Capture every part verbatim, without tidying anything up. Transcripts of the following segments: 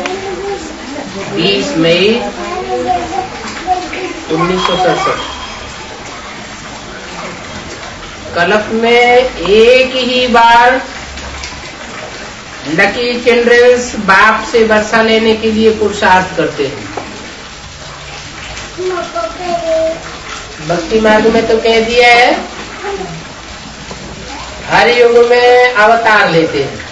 बीस मई उन्नीस सौ सड़सठ। कल्प में एक ही बार लकी चिल्ड्रंस बाप से वर्षा लेने के लिए पुरुषार्थ करते हैं। भक्ति मार्ग में तो कह दिया है हर युग में अवतार लेते हैं।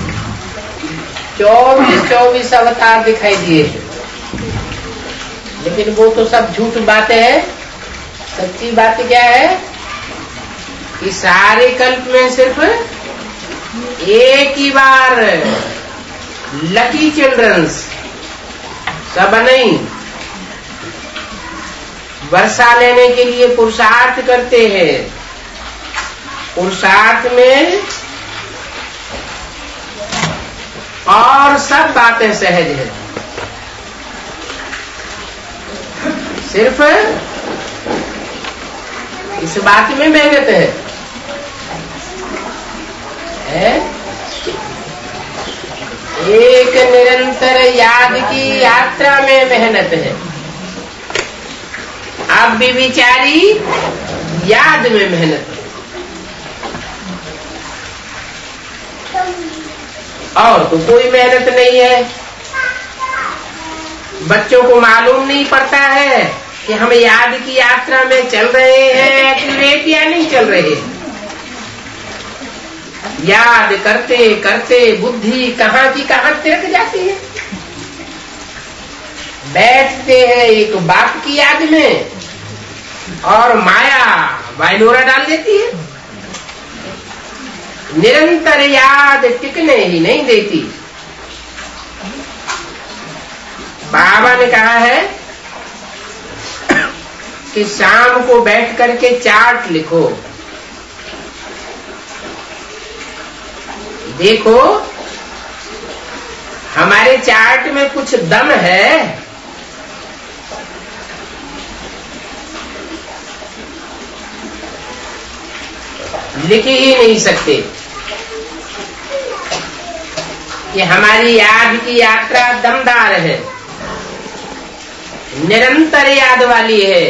चौबीस चौबीस अवतार दिखाई दिए हैं, लेकिन वो तो सब झूठ बातें हैं। सच्ची बात क्या है कि सारे कल्प में सिर्फ एक ही बार लकी चिल्ड्रंस, सब नहीं, वर्षा लेने के लिए पुरुषार्थ करते हैं। पुरुषार्थ में और सब बातें सहज है, सिर्फ इस बात में मेहनत है, है? एक निरंतर याद की यात्रा में मेहनत है। अब भी विचारी याद में मेहनत है, और तो कोई मेहनत नहीं है। बच्चों को मालूम नहीं पड़ता है कि हम याद की यात्रा में चल रहे हैं एक्यूरेट या नहीं चल रहे। याद करते करते बुद्धि कहाँ की कहाँ तिरक जाती है। बैठते हैं एक बाप की याद में और माया वायलोरा डाल देती है। निरंतर याद टिकने ही नहीं देती। बाबा ने कहा है कि शाम को बैठ करके चार्ट लिखो। देखो हमारे चार्ट में कुछ दम है। लिख ही नहीं सकते कि हमारी याद की यात्रा दमदार है, निरंतर याद वाली है,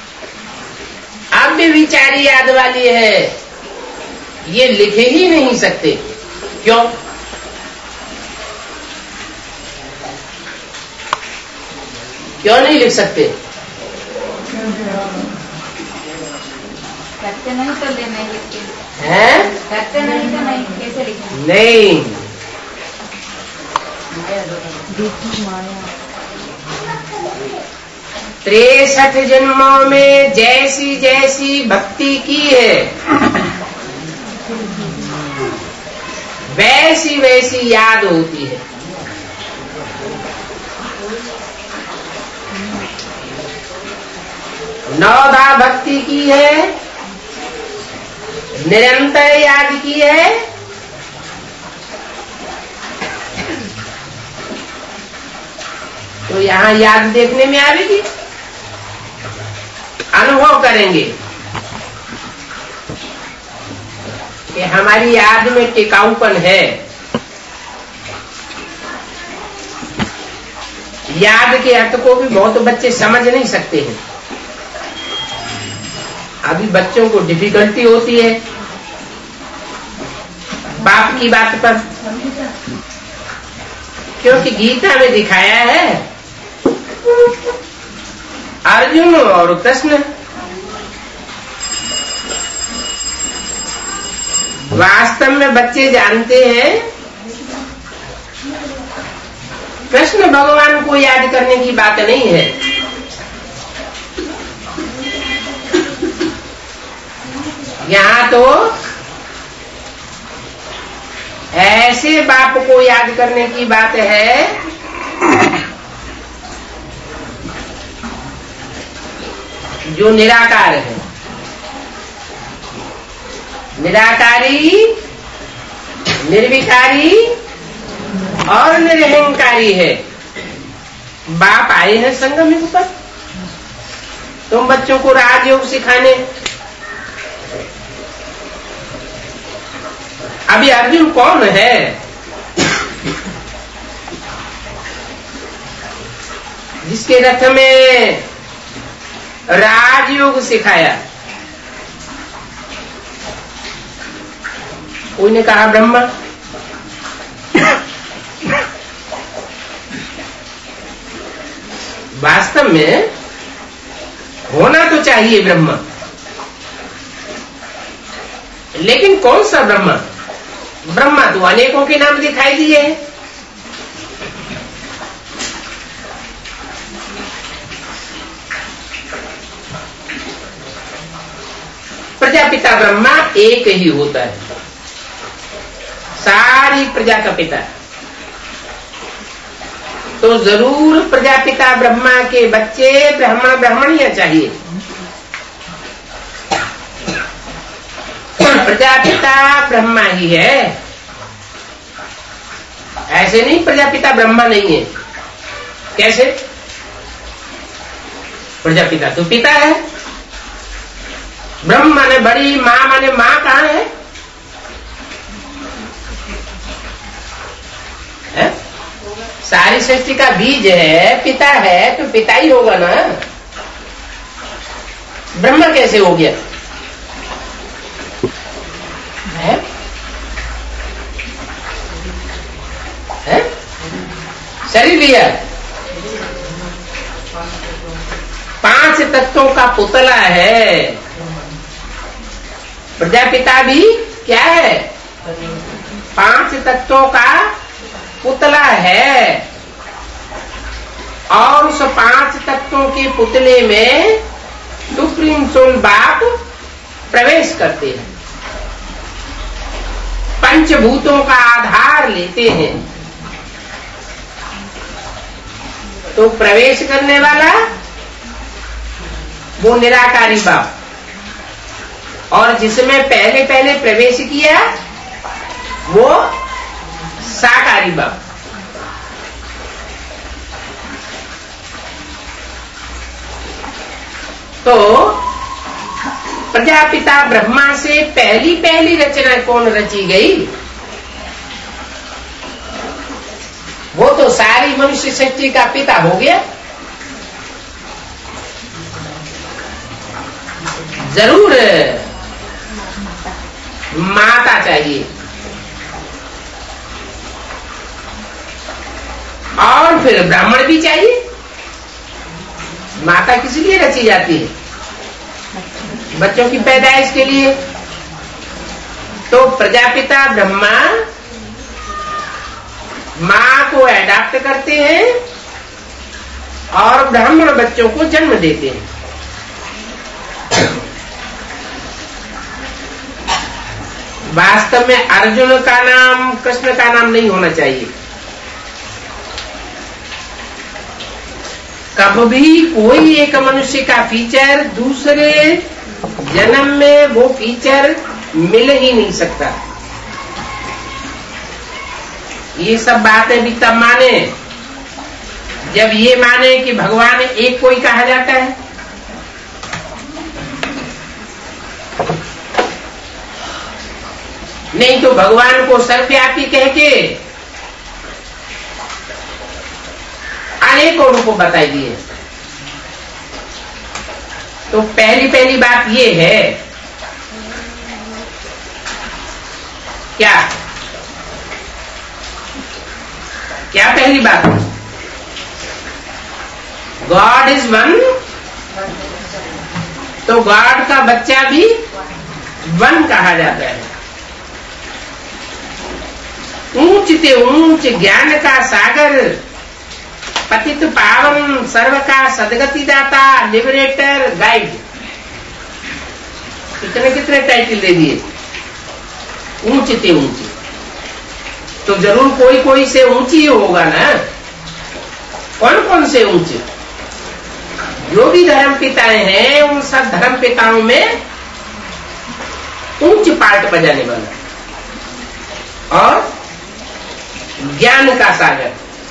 अब भी विचारी याद वाली है। ये लिख ही नहीं सकते। क्यों? क्यों नहीं लिख सकते? करते नहीं तो ले नहीं लिखते हैं? करते नहीं तो नहीं कैसे लिखें? नहीं, तिरसठ जन्मों में जैसी जैसी भक्ति की है वैसी वैसी याद होती है। नौधा भक्ति की है, निरंतर याद की है, तो यहाँ याद देखने में आएगी। अनुभव करेंगे कि हमारी याद में टिकाऊपन है। याद के अर्थ को भी बहुत बच्चे समझ नहीं सकते हैं। अभी बच्चों को डिफिकल्टी होती है बाप की बात पर, क्योंकि गीता में दिखाया है अर्जुन और कृष्ण वास्तव में बच्चे जानते हैं कृष्ण भगवान को याद करने की बात नहीं है। यहाँ तो ऐसे बाप को याद करने की बात है जो निराकार है, निराकारी, निर्विकारी और निरहंकारी है। बाप आए हैं संगम युग पर तुम बच्चों को राजयोग सिखाने। अभी अर्जुन कौन है? जिसके रथ में राजयोग सिखाया। कोई ने कहा ब्रह्मा, वास्तव में होना तो चाहिए ब्रह्मा, लेकिन कौन सा ब्रह्मा? ब्रह्मा तो अनेकों के नाम दिखाई दिए हैं। प्रजापिता ब्रह्मा एक ही होता है, सारी प्रजा का पिता। तो जरूर प्रजापिता ब्रह्मा के बच्चे ब्राह्मण ब्राह्मणियां चाहिए। प्रजापिता ब्रह्मा ही है, ऐसे नहीं प्रजापिता ब्रह्मा नहीं है। कैसे? प्रजापिता तो पिता है, ब्रह्म माने बड़ी, मां माने मां कहां है, है? सारी सृष्टि का बीज है, पिता है, तो पिता ही होगा ना। ब्रह्मा कैसे हो गया? है? है? शरीर लिया, पांच तत्वों का पुतला है। प्रजापिता भी क्या है? पांच तत्वों का पुतला है। और उस पांच तत्वों के पुतले में सुप्रीम सोल बाप प्रवेश करते हैं, पंचभूतों का आधार लेते हैं। तो प्रवेश करने वाला वो निराकारी बाप, और जिसमें पहले पहले प्रवेश किया वो साकारी बाप। तो प्रजापिता ब्रह्मा से पहली पहली रचना कौन रची गई? वो तो सारी मनुष्य सृष्टि का पिता हो गया। जरूर माता चाहिए, और फिर ब्राह्मण भी चाहिए। माता किस लिए रची जाती है? बच्चों की पैदाइश के लिए। तो प्रजापिता ब्रह्मा मां को अडॉप्ट करते हैं और ब्राह्मण बच्चों को जन्म देते हैं। वास्तव में अर्जुन का नाम कृष्ण का नाम नहीं होना चाहिए। कभी कोई एक मनुष्य का फीचर दूसरे जन्म में वो फीचर मिल ही नहीं सकता। ये सब बातें भी तब माने जब ये माने कि भगवान एक कोई कहा जाता है। नहीं तो भगवान को सर्वव्यापी कह के अनेकों रूपों बताई दिए। तो पहली पहली बात ये है, क्या क्या पहली बात? गॉड इज वन, तो गॉड का बच्चा भी वन कहा जाता है। ऊंच ते ऊंच ज्ञान का सागर, पतित पावन, सर्व का सदगति दाता, लिबरेटर, गाइड, कितने कितने टाइटल दे दिए। ऊंच ते ऊंच, तो जरूर कोई कोई से ऊंची होगा ना। कौन कौन से ऊंचे? जो भी धर्म पिताएं हैं उन सब धर्म पिताओं में ऊंच पार्ट बजाने वाला। और ज्ञान का सागर,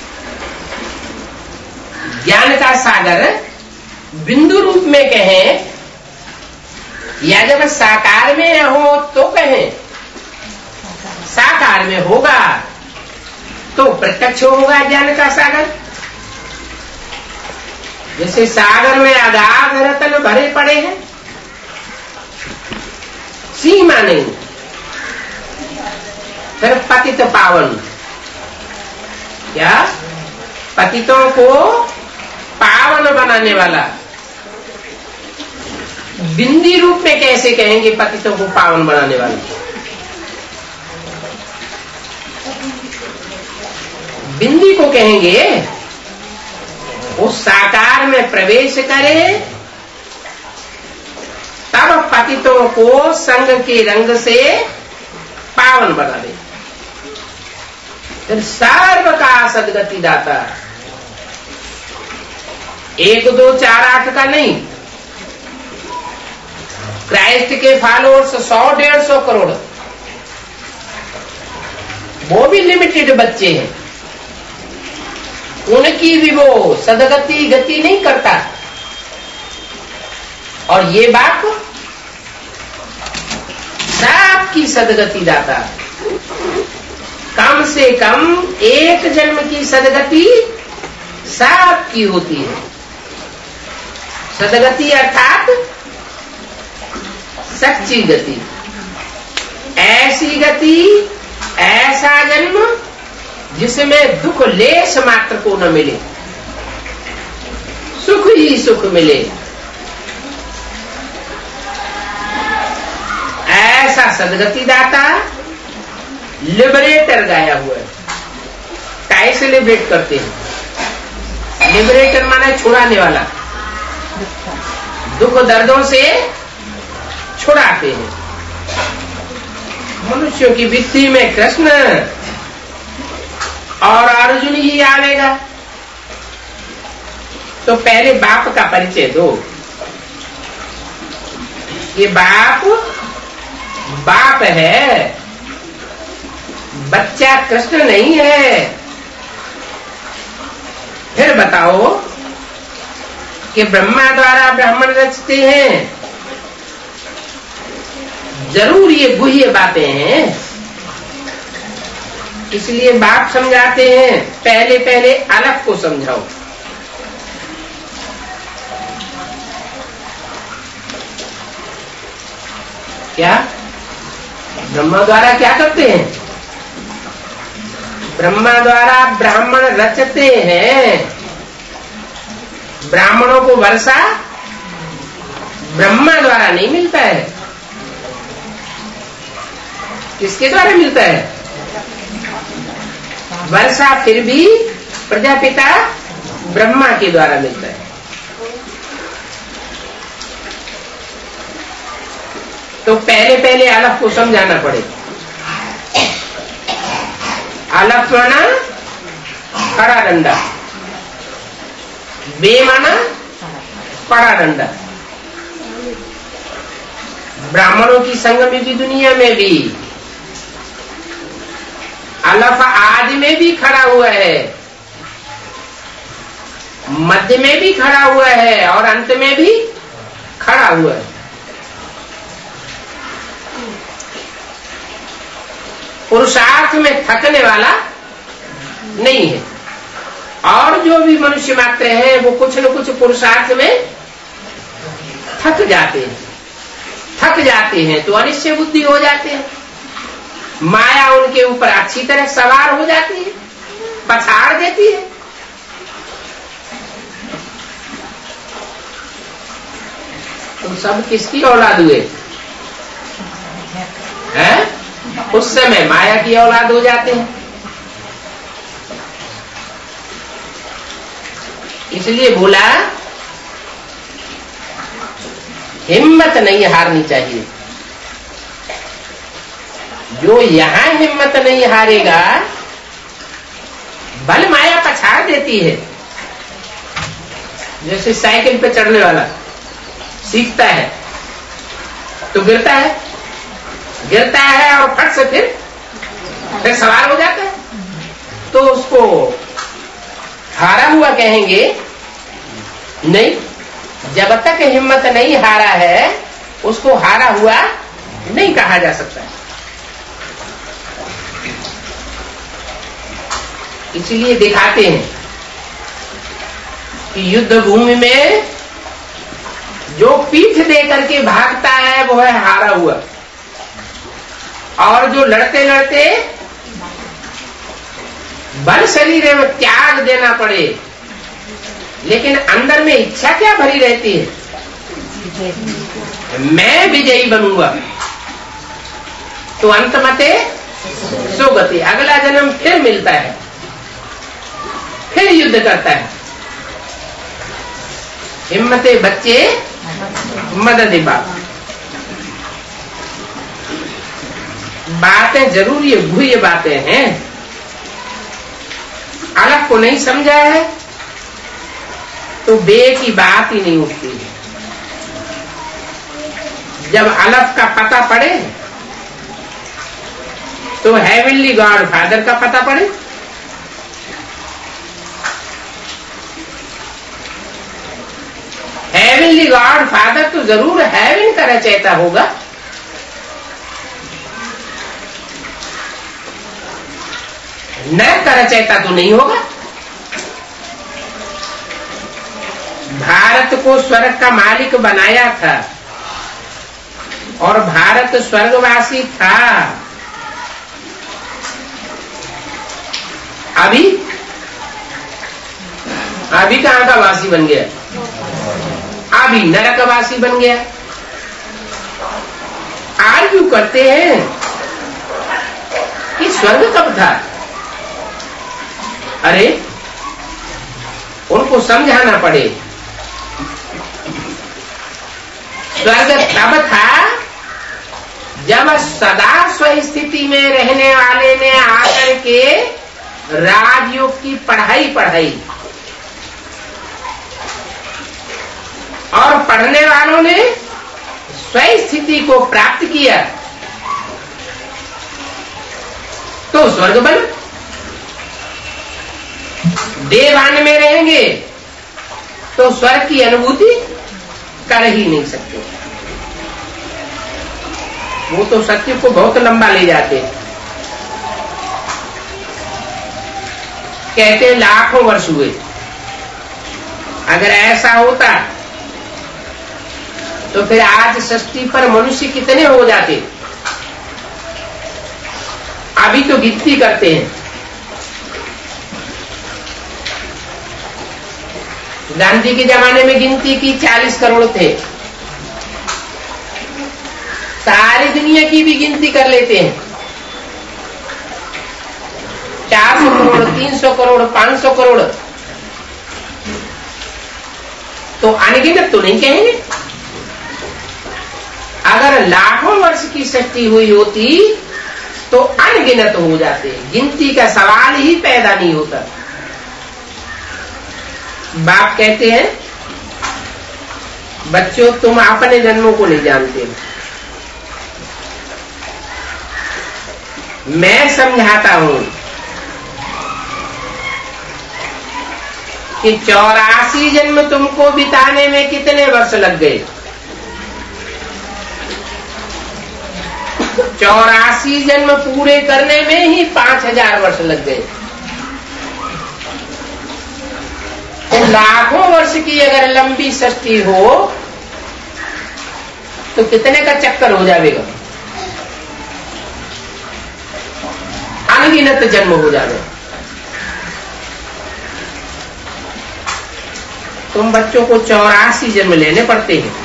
ज्ञान का सागर बिंदु रूप में कहें या जब साकार में हो तो कहें, साकार में होगा तो प्रत्यक्ष होगा ज्ञान का सागर। जैसे सागर में अगाध रतन भरे पड़े हैं, सीमा नहीं। फिर पतित पावन, क्या पतितों को पावन बनाने वाला, बिंदी रूप में कैसे कहेंगे पतितों को पावन बनाने वाला? बिंदी को कहेंगे उस साकार में प्रवेश करे, तब पतितों को संग के रंग से पावन बना दे। फिर सर्व का सदगति दाता, एक दो चार आठ का नहीं, क्राइस्ट के फॉलोअर्स सौ डेढ़ सौ करोड़, वो भी लिमिटेड बच्चे हैं, उनकी भी वो सदगति गति नहीं करता। और ये बाप सबकी सदगति दाता, कम से कम एक जन्म की सदगति सबकी होती है। सदगति अर्थात सच्ची गति, ऐसी गति, ऐसा जन्म जिसमें दुख लेश मात्र को न मिले, सुख ही सुख मिले, ऐसा सदगति दाता लिबरेटर गाया हुआ है। कैसे लिबरेट करते हैं? लिबरेटर माने छुड़ाने वाला, दुख दर्दों से छुड़ाते हैं। मनुष्यों की वित्ती में कृष्ण और अर्जुन ही आवेगा, तो पहले बाप का परिचय दो। ये बाप बाप है, बच्चा कृष्ण नहीं है। फिर बताओ कि ब्रह्मा द्वारा ब्राह्मण रचते हैं, जरूर ये गुह्य बातें हैं, इसलिए बाप समझाते हैं पहले पहले अलग को समझाओ। क्या ब्रह्मा द्वारा क्या करते हैं? ब्रह्मा द्वारा ब्राह्मण रचते हैं। ब्राह्मणों को वर्षा ब्रह्मा द्वारा नहीं मिलता है, किसके द्वारा मिलता है? वर्षा फिर भी प्रजापिता ब्रह्मा के द्वारा मिलता है। तो पहले पहले अलग को समझाना पड़ेगा। अलग माना खड़ा डंडा, बे माना पड़ा डंडा। ब्राह्मणों की संगम की दुनिया में भी अलफ आदि में भी खड़ा हुआ है, मध्य में भी खड़ा हुआ है और अंत में भी खड़ा हुआ है। पुरुषार्थ में थकने वाला नहीं है, और जो भी मनुष्य मात्र हैं वो कुछ न कुछ पुरुषार्थ में थक जाते हैं। थक जाते हैं तो अनिश्चय बुद्धि हो जाते हैं, माया उनके ऊपर अच्छी तरह सवार हो जाती है, पछाड़ देती है। तुम सब किसकी औलाद हुए हैं? उस समय माया की औलाद हो जाते हैं। इसलिए बोला हिम्मत नहीं हारनी चाहिए। जो यहां हिम्मत नहीं हारेगा, बल माया पछाड़ देती है। जैसे साइकिल पे चढ़ने वाला सीखता है तो गिरता है, गिरता है और फट से फिर फिर सवार हो जाता है, तो उसको हारा हुआ कहेंगे नहीं। जब तक हिम्मत नहीं हारा है उसको हारा हुआ नहीं कहा जा सकता। इसलिए दिखाते हैं कि युद्ध भूमि में जो पीठ दे करके भागता है वो है हारा हुआ, और जो लड़ते लड़ते बल शरीर में त्याग देना पड़े लेकिन अंदर में इच्छा क्या भरी रहती है, मैं विजयी बनूंगा, तो अंत मते सुगति, अगला जन्म फिर मिलता है, फिर युद्ध करता है। हिम्मते बच्चे मदद बाप। बातें जरूरी है, गुह्य बातें हैं, अलग को नहीं समझा है तो बे की बात ही नहीं उठती है। जब अलग का पता पड़े तो हेवनली गॉड फादर का पता पड़े। हेवनली गॉड फादर तो जरूर हेवन का रचयिता होगा, नरक का रचयिता तो नहीं होगा। भारत को स्वर्ग का मालिक बनाया था और भारत स्वर्गवासी था। अभी अभी कहां का वासी बन गया, अभी नरकवासी बन गया। आर्ग्यू करते हैं कि स्वर्ग कब था। अरे उनको समझाना पड़े, स्वर्ग तब था जब सदा स्वस्थिति में रहने वाले ने आकर के राजयोग की पढ़ाई पढ़ाई और पढ़ने वालों ने स्वस्थिति को प्राप्त किया तो स्वर्ग बना। देवान में रहेंगे तो स्वर्ग की अनुभूति कर ही नहीं सकते। वो तो सत्य को बहुत लंबा ले जाते, कहते लाखों वर्ष हुए। अगर ऐसा होता तो फिर आज सृष्टि पर मनुष्य कितने हो जाते। अभी तो गिनती करते हैं, गांधी के जमाने में गिनती की चालीस करोड़ थे, सारी दुनिया की भी गिनती कर लेते हैं, चार सौ करोड़, तीन सौ करोड़, पांच सौ करोड़, तो अनगिनत तो नहीं कहेंगे। अगर लाखों वर्ष की सृष्टि हुई होती तो अनगिनत हो जाते, गिनती का सवाल ही पैदा नहीं होता। बाप कहते हैं बच्चों तुम अपने जन्मों को नहीं जानते हो, मैं समझाता हूं कि चौरासी जन्म तुमको बिताने में कितने वर्ष लग गए। चौरासी जन्म पूरे करने में ही पांच हजार वर्ष लग गए। तो लाखों वर्ष की अगर लंबी सृष्टि हो तो कितने का चक्कर हो जाएगा, अनगिनत जन्म हो जाएगा। तुम बच्चों को चौरासी जन्म लेने पड़ते हैं,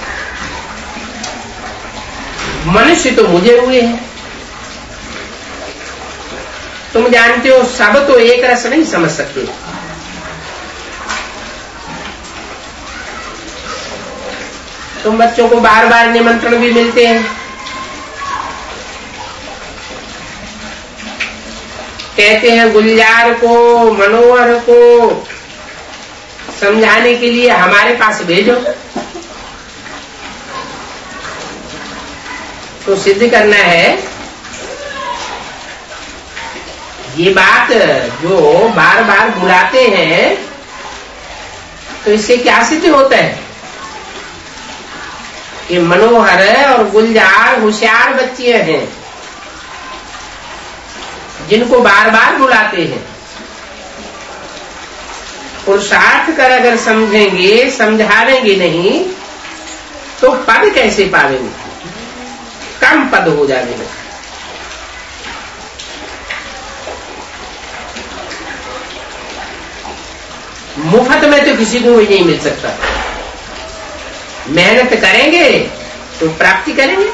मनुष्य तो मुझे हुए हैं। तुम जानते हो सब तो एक रस नहीं समझ सकते। तुम बच्चों को बार बार निमंत्रण भी मिलते हैं, कहते हैं गुलजार को, मनोहर को समझाने के लिए हमारे पास भेजो, तो सिद्ध करना है ये बात जो बार बार बुलाते हैं तो इससे क्या सिद्ध होता है कि मनोहर और गुलजार होशियार बच्चे हैं जिनको बार बार बुलाते हैं। पुरुषार्थ कर अगर समझेंगे, समझावेंगे नहीं तो पद कैसे पावेंगे? कम पद हो जाएगा। मुफ्त में तो किसी को भी नहीं मिल सकता। मेहनत करेंगे तो प्राप्ति करेंगे।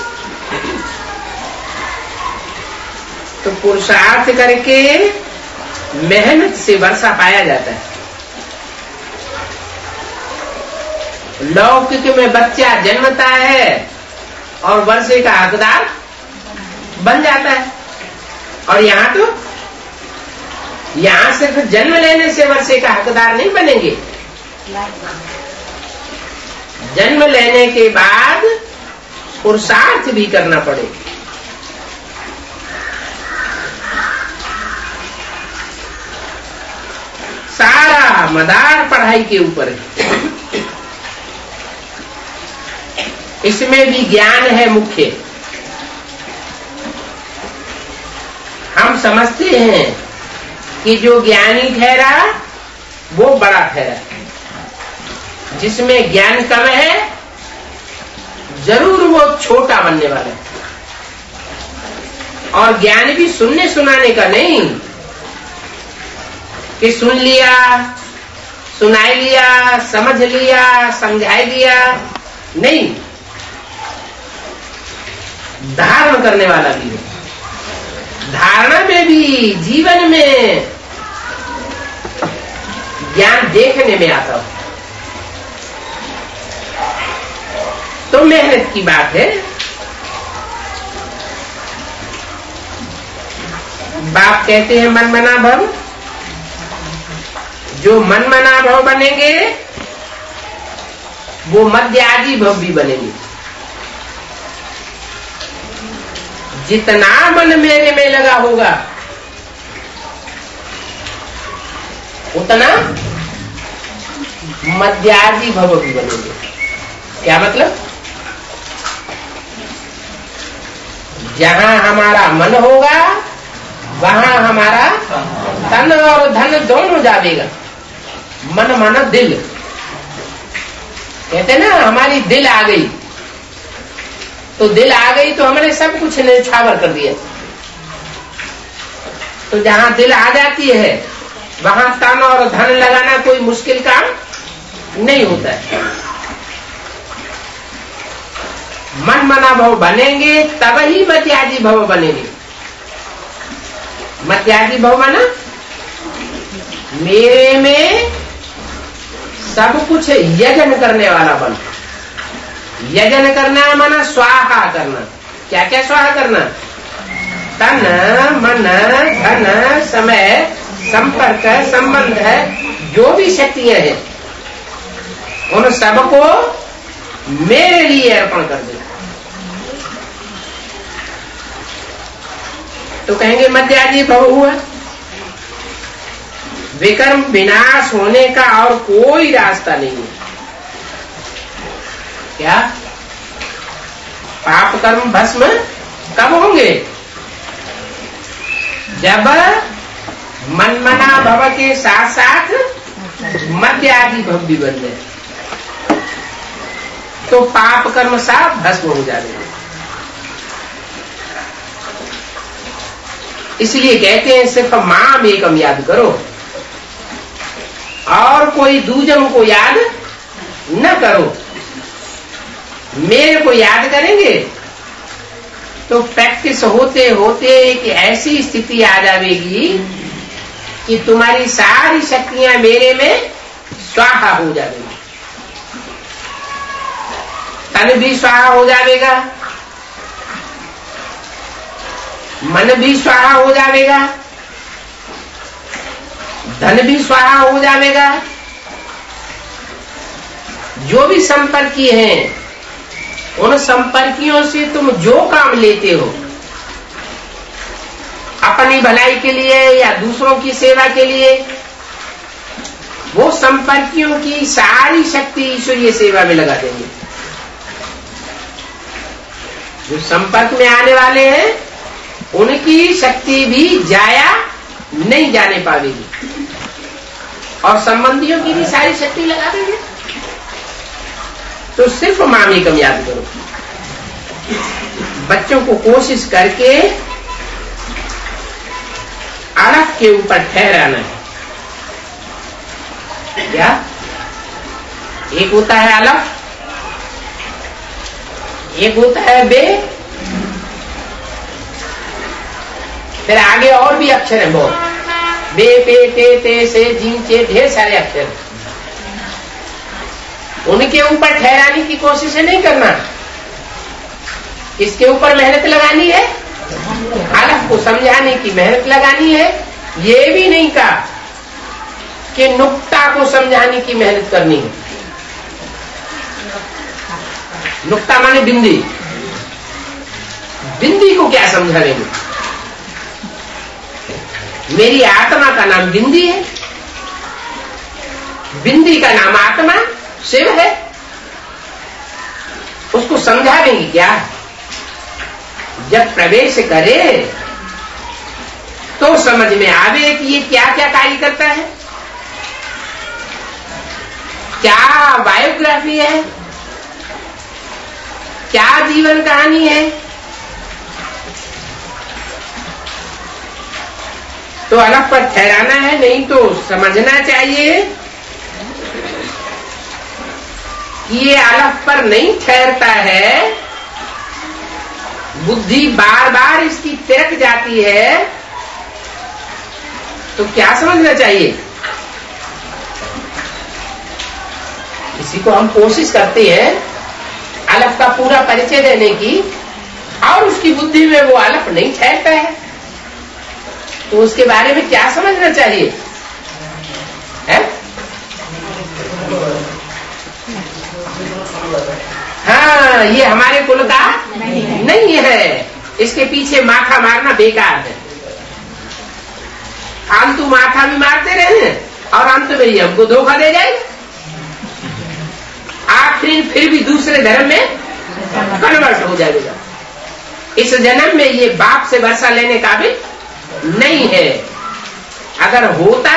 तो पुरुषार्थ करके मेहनत से वर्षा पाया जाता है। लौकिक में बच्चा जन्मता है और वर्षे का हकदार बन जाता है, और यहाँ तो यहाँ सिर्फ जन्म लेने से वर्षे का हकदार नहीं बनेंगे, जन्म लेने के बाद पुरुषार्थ भी करना पड़ेगा। सारा मदार पढ़ाई के ऊपर है। इसमें भी ज्ञान है मुख्य। हम समझते हैं कि जो ज्ञानी ठहरा वो बड़ा ठहरा, जिसमें ज्ञान कम है जरूर वो छोटा बनने वाला है। और ज्ञान भी सुनने सुनाने का नहीं कि सुन लिया, सुनाई लिया, समझ लिया, समझाई दिया, नहीं, धारण करने वाला भी है। धारणा में भी, जीवन में ज्ञान देखने में आता हो तो मेहनत की बात है। बाप कहते हैं मन मना भव, जो मन मना भव बनेंगे वो मध्य आदि भव भी बनेंगे। जितना मन मेरे में लगा होगा उतना मध्यादि भव भी बनेंगे। क्या मतलब? जहां हमारा मन होगा वहां हमारा तन और धन दोनों जाएगा। मन मन दिल, कहते ना हमारी दिल आ गई, तो दिल आ गई तो हमने सब कुछ न्यौछावर कर दिया। तो जहां दिल आ जाती है वहां तन और धन लगाना कोई मुश्किल काम नहीं होता है। मन मना भव बनेंगे तब ही मध्यादि भव बनेंगे। मध्यादि भव माना मेरे में सब कुछ यजन करने वाला बन। यजन करना माना स्वाहा करना। क्या क्या स्वाहा करना? तन मन धन समय संपर्क संबंध है, जो भी शक्तियां हैं उन सबको मेरे लिए अर्पण कर दे। तो कहेंगे मध्यादि भव हुआ। विकर्म विनाश होने का और कोई रास्ता नहीं है। क्या? पाप कर्म भस्म कब होंगे? जब मन मना भव के साथ साथ मध्य आदि भव भी बन जाए तो पाप कर्म सब भस्म हो जाएंगे। इसलिए कहते हैं सिर्फ माम एकम याद करो और कोई दूजम को याद न करो। मेरे को याद करेंगे तो प्रैक्टिस होते होते एक ऐसी स्थिति आ जाएगी कि तुम्हारी सारी शक्तियां मेरे में स्वाहा हो जाएगी। तन भी स्वाहा हो जाएगा, मन भी स्वाहा हो जाएगा, धन भी स्वाहा हो जाएगा। जो भी संपर्की हैं उन संपर्कियों से तुम जो काम लेते हो अपनी भलाई के लिए या दूसरों की सेवा के लिए, वो संपर्कियों की सारी शक्ति ईश्वरीय सेवा में लगा देंगे। जो संपर्क में आने वाले हैं उनकी शक्ति भी जाया नहीं जाने पाएगी। और संबंधियों की भी सारी शक्ति लगा देंगे। तो सिर्फ मामी कम याद करो। बच्चों को कोशिश करके अलफ के ऊपर ठहराना है। क्या एक होता है अलफ, एक होता है बे, फिर आगे और भी अक्षर हैं बहुत, बे पे टे ते से जीन चे, ढेर सारे अक्षर। उनके ऊपर ठहराने की कोशिश नहीं करना। इसके ऊपर मेहनत लगानी है, अलफ को समझाने की मेहनत लगानी है। ये भी नहीं कहा कि नुक्ता को समझाने की मेहनत करनी है। नुक्ता माने बिंदी, बिंदी को क्या समझा लेंगे? मेरी आत्मा का नाम बिंदी है, बिंदी का नाम आत्मा शिव है, उसको समझा देंगे क्या? जब प्रवेश करे तो समझ में आवे कि ये क्या क्या कार्य करता है, क्या बायोग्राफी है, क्या जीवन कहानी है। तो अलग पर ठहराना है, नहीं तो समझना चाहिए कि ये अलग पर नहीं ठहरता है, बुद्धि बार बार इसकी तिरक जाती है। तो क्या समझना चाहिए? इसी को हम कोशिश करते हैं अलफ का पूरा परिचय देने की, और उसकी बुद्धि में वो अलफ नहीं ठहरता है, तो उसके बारे में क्या समझना चाहिए है? हाँ, ये हमारे कुल का नहीं है, नहीं है। इसके पीछे माथा मारना बेकार है। फालतू माथा भी मारते रहे और अंत में ये हमको धोखा दे जाएगा। आखिर फिर भी दूसरे धर्म में कन्वर्ट हो जाएगा। इस जन्म में ये बाप से वर्षा लेने का भी नहीं है। अगर होता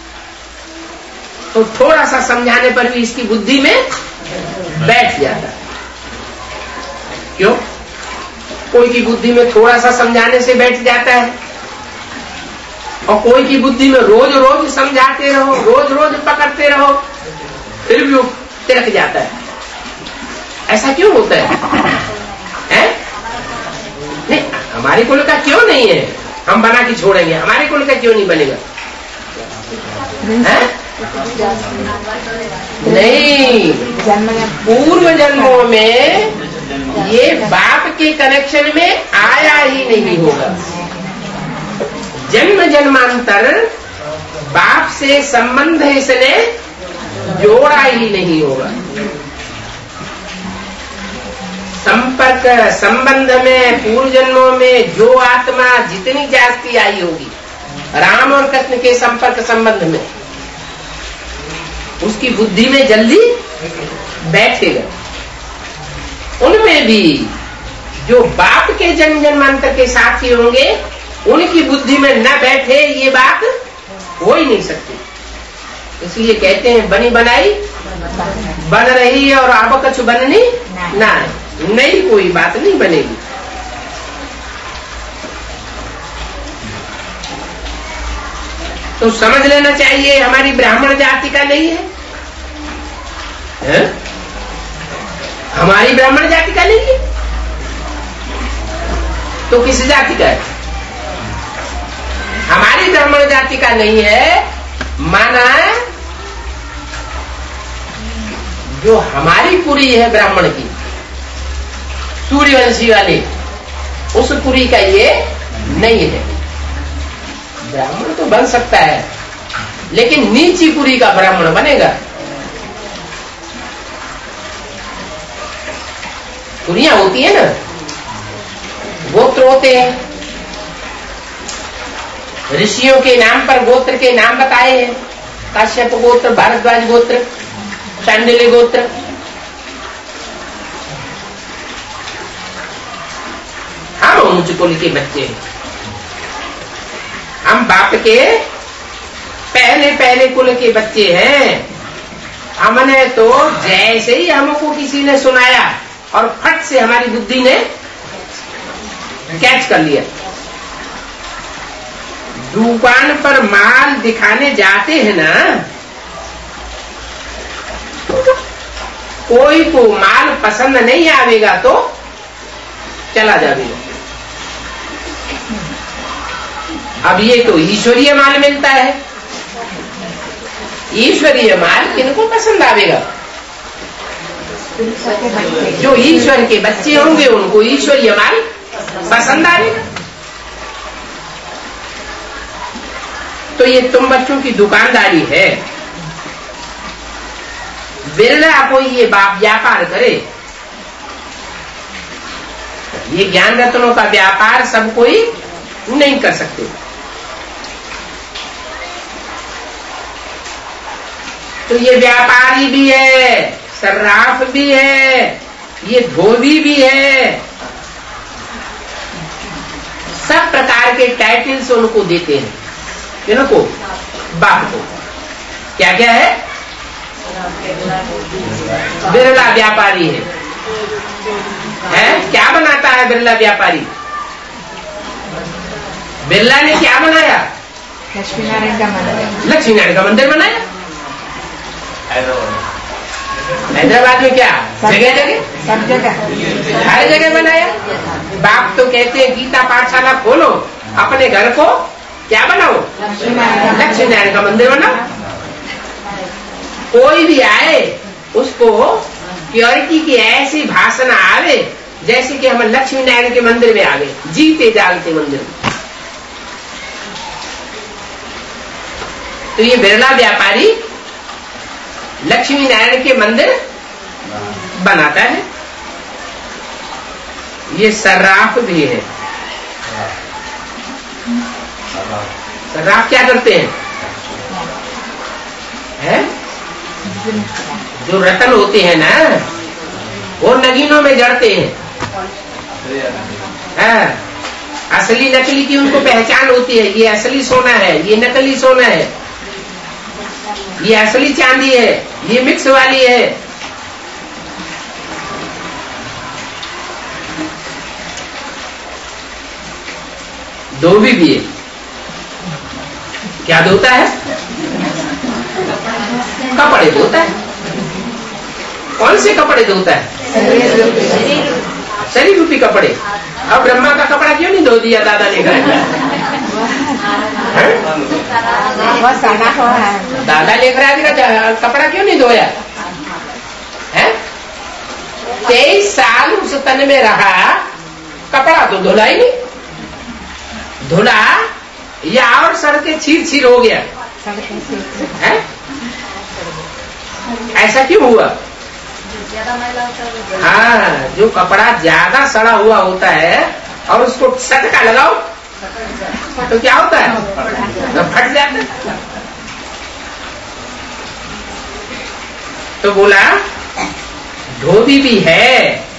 तो थोड़ा सा समझाने पर भी इसकी बुद्धि में बैठ जाता। क्यों? कोई की बुद्धि में थोड़ा सा समझाने से बैठ जाता है, और कोई की बुद्धि में रोज रोज समझाते रहो, रोज रोज पकड़ते रहो, फिर भी वो तिरक जाता है। ऐसा क्यों होता है, है? नहीं, हमारे कुल का क्यों नहीं है? हम बना के छोड़ेंगे, हमारे कुल का क्यों नहीं बनेगा? है? नहीं, पूर्व जन्मों में ये बाप के कनेक्शन में आया ही नहीं होगा। जन्म जन्मांतर बाप से संबंध इसने जोड़ा ही नहीं होगा। संपर्क संबंध में पूर्व जन्मों में जो आत्मा जितनी जास्ती आई होगी राम और कृष्ण के संपर्क संबंध में, उसकी बुद्धि में जल्दी बैठेगा। उनमें भी जो बाप के जन्म जन्मांतर के साथी होंगे, उनकी बुद्धि में न बैठे ये बात हो ही नहीं सकती। इसलिए कहते हैं बनी बनाई बन रही है, और अब कछु बननी ना, नई कोई बात नहीं बनेगी। तो समझ लेना चाहिए हमारी ब्राह्मण जाति का नहीं है, है? हमारी ब्राह्मण जाति का नहीं है तो किस जाति का है? हमारी ब्राह्मण जाति का नहीं है, माना जो हमारी पुरी है ब्राह्मण की, सूर्यवंशी वाली, उस पुरी का ये नहीं है। ब्राह्मण तो बन सकता है, लेकिन नीची पुरी का ब्राह्मण बनेगा। पुरियां होती है ना, गोत्र होते हैं, ऋषियों के नाम पर गोत्र के नाम बताए हैं, काश्यप गोत्र, भारद्वाज गोत्र, शांडिल्य गोत्र। हम ऊंच कुल के बच्चे हैं, हम बाप के पहले पहले कुल के बच्चे हैं। हमने तो जैसे ही हमको किसी ने सुनाया और फट से हमारी बुद्धि ने कैच कर लिया। दुकान पर माल दिखाने जाते हैं ना, कोई को माल पसंद नहीं आवेगा तो चला जाएगा। अब ये तो ईश्वरीय माल मिलता है, ईश्वरीय माल किनको पसंद आवेगा? जो ईश्वर के बच्चे होंगे उनको ईश्वरीय माल पसंद आवेगा। तो ये तुम बच्चों की दुकानदारी है। बिरला कोई ये व्यापार करे। ये ज्ञान रत्नों का व्यापार सब कोई नहीं कर सकते। तो ये व्यापारी भी है, सर्राफ भी है, ये धोबी भी है, सब प्रकार के टाइटल्स उनको देते हैं। किनको? बाप को। क्या क्या है? बिरला व्यापारी है, है? क्या बनाता है बिरला व्यापारी? बिरला ने क्या बनाया? लक्ष्मी नारायण का मंदिर। लक्ष्मी नारायण का मंदिर बनाया। हैदराबाद में क्या जगह जगह सब जगह हर जगह बनाया। बाप तो कहते हैं गीता पाठशाला खोलो, अपने घर को क्या बनाओ? लक्ष्मी नारायण का मंदिर बनाओ। कोई भी आए उसको प्योरिटी की ऐसी भाषण आवे जैसे कि हम लक्ष्मी नारायण के मंदिर में आ गए, जीते जागते मंदिर में। तो ये बिरला व्यापारी लक्ष्मी नारायण के मंदिर बनाता है। ये सर्राफ भी है। सर्राफ क्या करते हैं? है? जो रतन होते हैं ना, वो नगीनों में जड़ते हैं। है? असली नकली की उनको पहचान होती है। ये असली सोना है, ये नकली सोना है, ये असली चांदी है, ये मिक्स वाली है। धोबी भी है। क्या धोता है? कपड़े धोता है। कौन से कपड़े धोता है? शरीर रूपी कपड़े। अब ब्रह्मा का कपड़ा क्यों नहीं धो दिया दादा ने कहा? दादा लेकर आदि का कपड़ा क्यों नहीं धोया है? तेईस साल उस तन में रहा, कपड़ा तो धुला ही नहीं। धुला या और सर के छीर छीर हो गया है? ऐसा क्यों हुआ? हाँ, जो कपड़ा ज्यादा सड़ा हुआ होता है और उसको सटका लगाओ तो क्या होता है? तो फट जाता है। तो बोला धोबी भी है,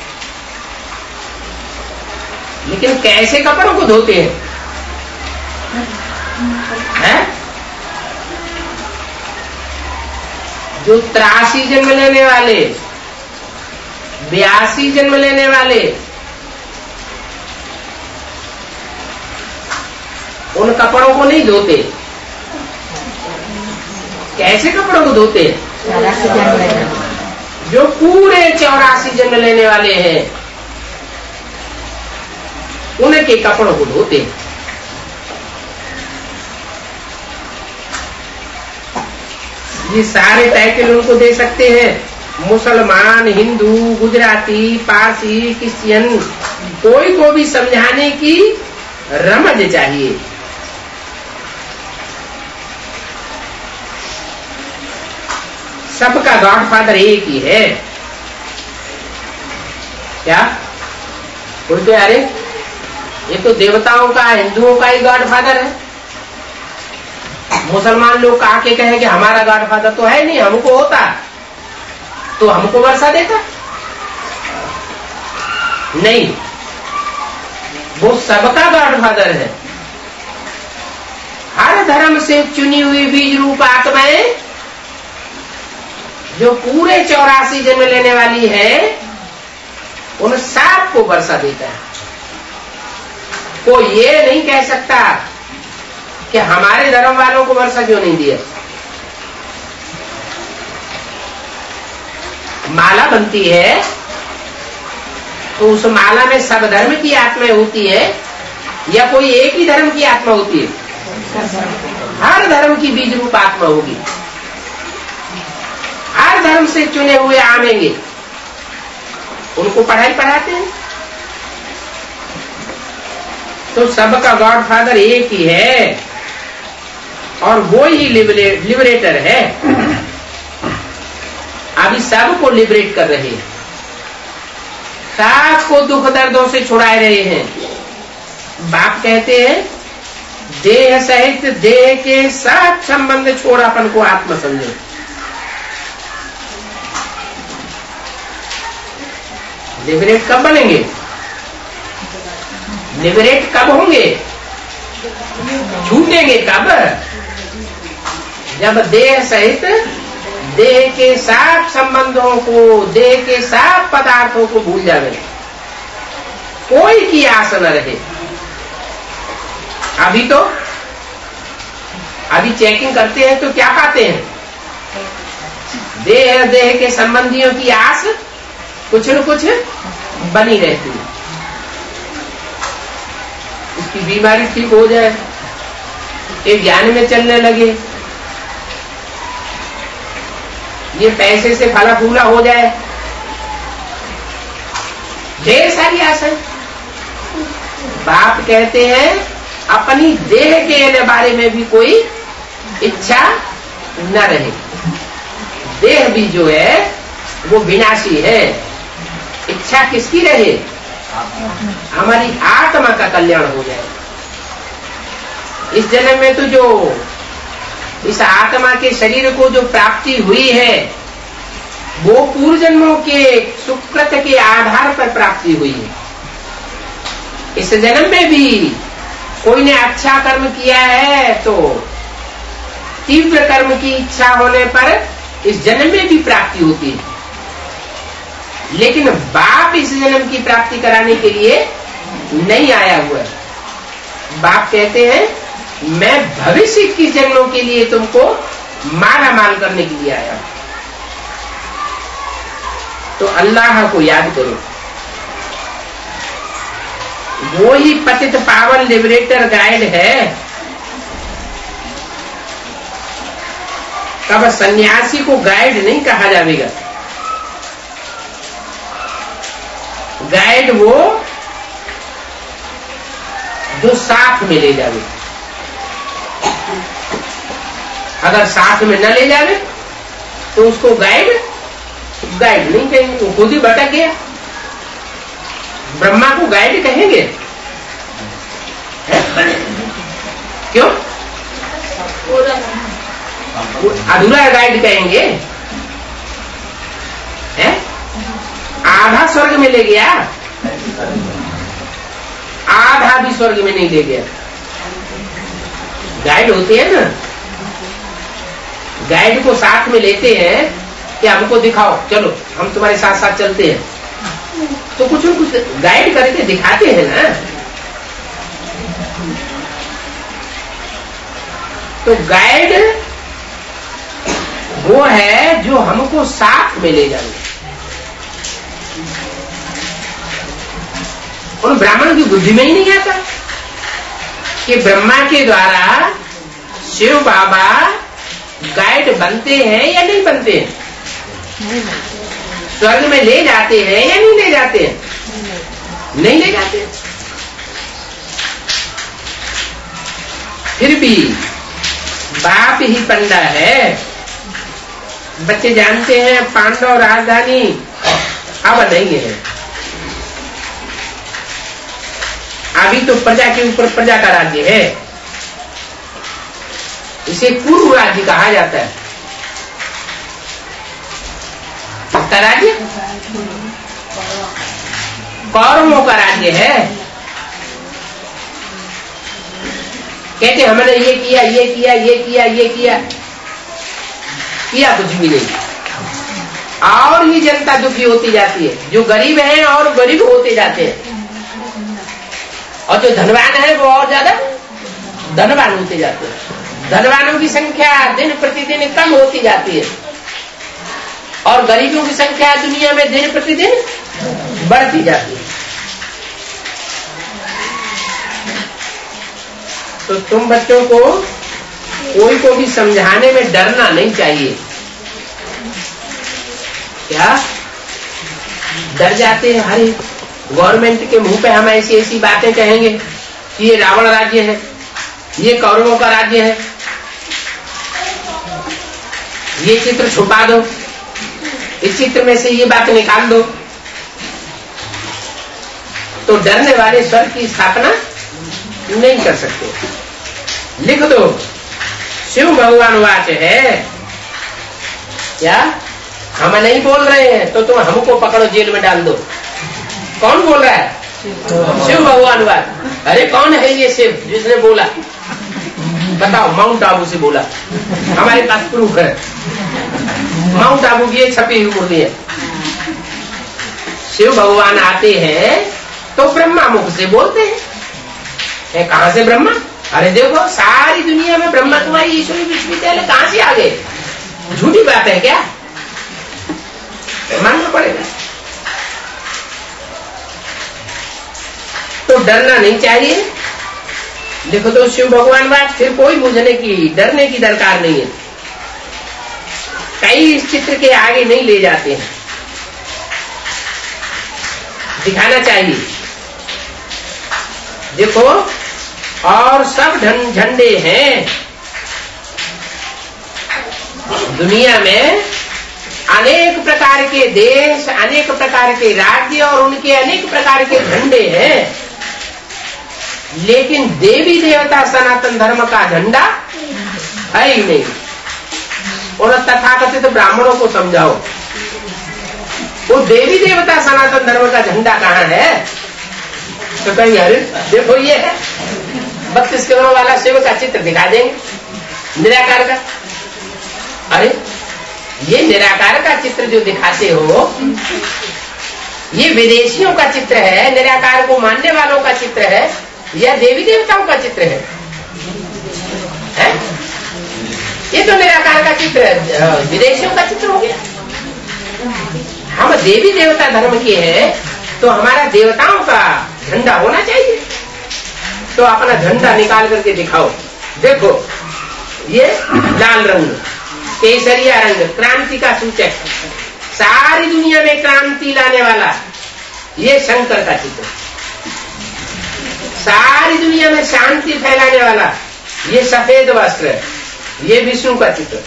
लेकिन कैसे कपड़ों को धोते हैं? है? जो त्रासी जन्म लेने वाले, बयासी जन्म लेने वाले, उन कपड़ों को नहीं धोते। कैसे कपड़ों को धोते? जो पूरे चौरासी जन्म लेने वाले हैं उनके कपड़ों को धोते। ये सारे टाइटल उनको दे सकते हैं। मुसलमान, हिंदू, गुजराती, पारसी, क्रिश्चियन, कोई को भी समझाने की रमज चाहिए। सबका गॉडफादर एक ही है। क्या? बोलते तो यारे, ये तो देवताओं का, हिंदुओं का ही गॉडफादर है। मुसलमान लोग कहा के कहे कि हमारा गॉडफादर तो है नहीं, हमको होता तो हमको वर्षा देता। नहीं, वो सबका गॉडफादर है। हर हर धर्म से चुनी हुई बीज रूप आत्माएं जो पूरे चौरासी जन्म लेने वाली है, उन सब को वर्षा देता है। कोई ये नहीं कह सकता कि हमारे धर्म वालों को वर्षा क्यों नहीं दिया। माला बनती है तो उस माला में सब धर्म की आत्माएं होती है या कोई एक ही धर्म की आत्मा होती है? हर धर्म की बीज रूप आत्मा होगी। हर धर्म से चुने हुए आवेंगे, उनको पढ़ाई पढ़ाते हैं। तो सबका गॉड फादर एक ही है और वो ही लिबरेटर है। अभी सबको लिबरेट कर रहे हैं, सबको दुख दर्दों से छुड़ा रहे हैं। बाप कहते हैं देह सहित देह के साथ संबंध छोड़ अपन को आत्मा समझो। लिबरेट कब बनेंगे? लिबरेट कब होंगे? छूटेंगे कब? जब देह सहित देह के साथ संबंधों को, देह के साथ पदार्थों को भूल जावे, कोई की आस न रहे। अभी तो अभी चेकिंग करते हैं तो क्या पाते हैं? देह देह के संबंधियों की आस कुछ न कुछ बनी रहती है। इसकी बीमारी ठीक हो जाए, ये ज्ञान में चलने लगे, ये पैसे से फला फूला हो जाए, ढेर सारी आशाएं। बाप कहते हैं अपनी देह के बारे में भी कोई इच्छा न रहे। देह भी जो है वो विनाशी है। इच्छा किसकी रहे? हमारी आत्मा का कल्याण हो जाए। इस जन्म में तो जो इस आत्मा के शरीर को जो प्राप्ति हुई है वो पूर्व जन्मों के सुकृत के आधार पर प्राप्ति हुई है। इस जन्म में भी कोई ने अच्छा कर्म किया है तो तीव्र कर्म की इच्छा होने पर इस जन्म में भी प्राप्ति होती है। लेकिन बाप इस जन्म की प्राप्ति कराने के लिए नहीं आया हुआ है। बाप कहते हैं मैं भविष्य की जन्मों के लिए तुमको माला माल करने के लिए आया हूं। तो अल्लाह को याद करो, वो ही पतित पावन लिबरेटर गाइड है। कब सन्यासी को गाइड नहीं कहा जाएगा। गाइड वो जो साथ में ले जावे। अगर साथ में न ले जावे तो उसको गाइड गाइड नहीं कहेंगे, वो खुद ही भटक गया। ब्रह्मा को गाइड कहेंगे? क्यों? अधूरा गाइड कहेंगे। है? आधा स्वर्ग में ले गया, आधा भी स्वर्ग में नहीं ले गया। गाइड होते हैं ना, गाइड को साथ में लेते हैं कि हमको दिखाओ, चलो हम तुम्हारे साथ साथ चलते हैं, तो कुछ न कुछ गाइड करके दिखाते हैं ना। तो गाइड वो है जो हमको साथ में ले जाए। उन ब्राह्मण की बुद्धि में ही नहीं आता कि ब्रह्मा के द्वारा शिव बाबा गाइड बनते हैं या नहीं बनते हैं, स्वर्ग में ले जाते हैं या नहीं ले जाते हैं? नहीं ले जाते। फिर भी बाप ही पंडा है। बच्चे जानते हैं पांडव राजधानी अब नहीं है। अभी तो प्रजा के ऊपर प्रजा का राज्य है। इसे पूर्व राज्य कहा जाता है। किसका राज्य? कौरवों का राज्य है। कहते हमने ये किया ये किया ये किया ये किया किया कुछ भी नहीं, और ही जनता दुखी होती जाती है। जो गरीब हैं और गरीब होते जाते हैं, और जो धनवान है वो और ज्यादा धनवान होते जाते हैं। धनवानों की संख्या दिन प्रतिदिन कम होती जाती है और गरीबों की संख्या दुनिया में दिन प्रतिदिन बढ़ती जाती है। तो तुम बच्चों को कोई को भी समझाने में डरना नहीं चाहिए। क्या डर जाते हैं? हर गवर्नमेंट के मुंह पे हम ऐसी ऐसी बातें कहेंगे कि ये रावण राज्य है, ये कौरवों का राज्य है, ये चित्र छुपा दो, इस चित्र में से ये बात निकाल दो, तो डरने वाले स्वर की स्थापना नहीं कर सकते। लिख दो, शिव भगवान वाच है। क्या हम नहीं बोल रहे हैं तो तुम हमको पकड़ो जेल में डाल दो। कौन बोल रहा है? शिव भगवान वाच। अरे कौन है ये शिव जिसने बोला? बताओ। माउंट आबू से बोला, हमारे पास प्रूफ है। माउंट आबू की एक छपी हुई मूर्ति है। शिव भगवान आते हैं तो ब्रह्मा मुख से बोलते हैं। कहां से ब्रह्मा? अरे देखो सारी दुनिया में ब्रह्मा तुम्हारी ईश्वरी विश्वविद्यालय कहां से आ गए? झूठी बात है क्या? मानना पड़ेगा। तो डरना नहीं चाहिए। देखो तो शिव भगवान बात, फिर कोई बुझने की डरने की दरकार नहीं है। कई इस चित्र के आगे नहीं ले जाते हैं, दिखाना चाहिए। देखो और सब झंडे हैं दुनिया में, अनेक प्रकार के देश, अनेक प्रकार के राज्य और उनके अनेक प्रकार के झंडे हैं, लेकिन देवी देवता सनातन धर्म का झंडा है ही नहीं। और तथाकथित ब्राह्मणों को समझाओ वो देवी देवता सनातन धर्म का झंडा कहाँ है? तो कहीं अरे देखो ये है बत्तीस करोड़ वाला शिव का चित्र दिखा देंगे निराकार का। अरे ये निराकार का चित्र जो दिखाते हो ये विदेशियों का चित्र है, निराकार को मानने वालों का चित्र है या देवी देवताओं का चित्र है? है? ये तो निराकार का चित्र है, विदेशियों का चित्र हो गया। हम देवी देवता धर्म के हैं तो हमारा देवताओं का झंडा होना चाहिए। तो अपना झंडा निकाल करके दिखाओ। देखो ये लाल रंग, केसरिया रंग, क्रांति का सूचक, सारी दुनिया में क्रांति लाने वाला ये शंकर का चित्र, सारी दुनिया में शांति फैलाने वाला ये सफेद वस्त्र, ये विष्णु का चित्र,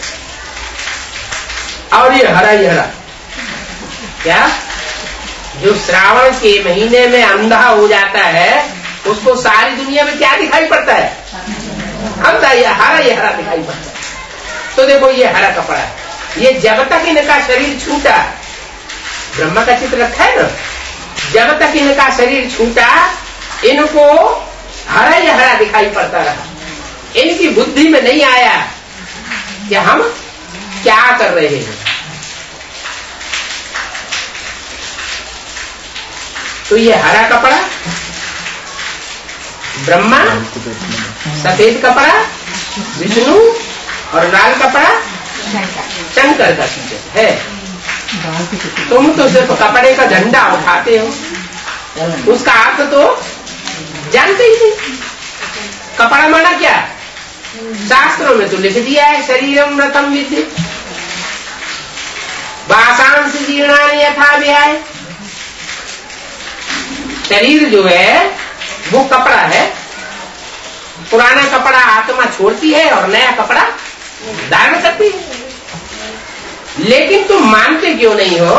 और ये हरा ही हरा। क्या जो श्रावण के महीने में अंधा हो जाता है उसको सारी दुनिया में क्या दिखाई पड़ता है? अंधा, ये हरा ये हरा दिखाई पड़ता है। तो देखो ये हरा कपड़ा, ये जब तक इनका शरीर छूटा, ब्रह्मा का चित्र रखा है ना, जब तक इनका शरीर छूटा इनको हरा या हरा दिखाई पड़ता रहा। इनकी बुद्धि में नहीं आया कि हम क्या कर रहे हैं। तो ये हरा कपड़ा ब्रह्मा, सफेद कपड़ा विष्णु और लाल कपड़ा शंकर का चित्र है। तुम तो सिर्फ कपड़े का झंडा उठाते हो, उसका अर्थ तो जानते ही नहीं। कपड़ा माना क्या? शास्त्रों में तो लिख दिया है शरीरम रथम विद्धि वासांस जीर्णानि यथा विहाय। शरीर जो है वो कपड़ा है, पुराना कपड़ा आत्मा छोड़ती है और नया कपड़ा धारण करती है। लेकिन तुम मानते क्यों नहीं हो?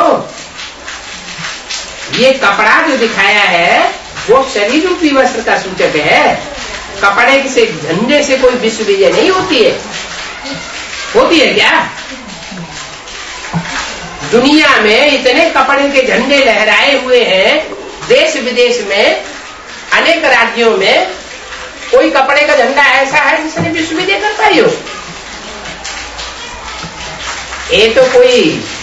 ये कपड़ा जो दिखाया है वो शरीर रूपी वस्त्र का सूचक है। कपड़े से झंडे से कोई विश्व विजय नहीं होती है। होती है क्या? दुनिया में इतने कपड़े के झंडे लहराए हुए हैं, देश विदेश में अनेक राज्यों में, कोई कपड़े का झंडा ऐसा है जिसने विश्व विजय कर पाई हो? ये तो कोई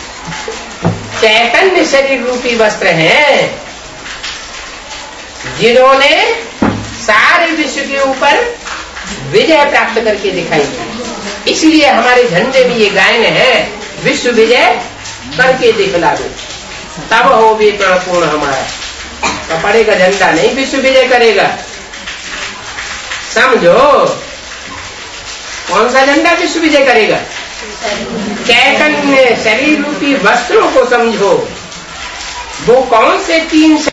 चैतन्य शरीर रूपी वस्त्र हैं जिन्होंने सारे विश्व के ऊपर विजय प्राप्त करके दिखाई। इसलिए हमारे झंडे में ये गायन है, विश्व विजय करके दिखला दो तब हो भी पूर्ण हमारा। कपड़े का झंडा नहीं विश्व विजय करेगा, समझो। कौन सा झंडा विश्व विजय करेगा? चैतन्य शरीर रूपी वस्त्रों को समझो। वो कौन से तीन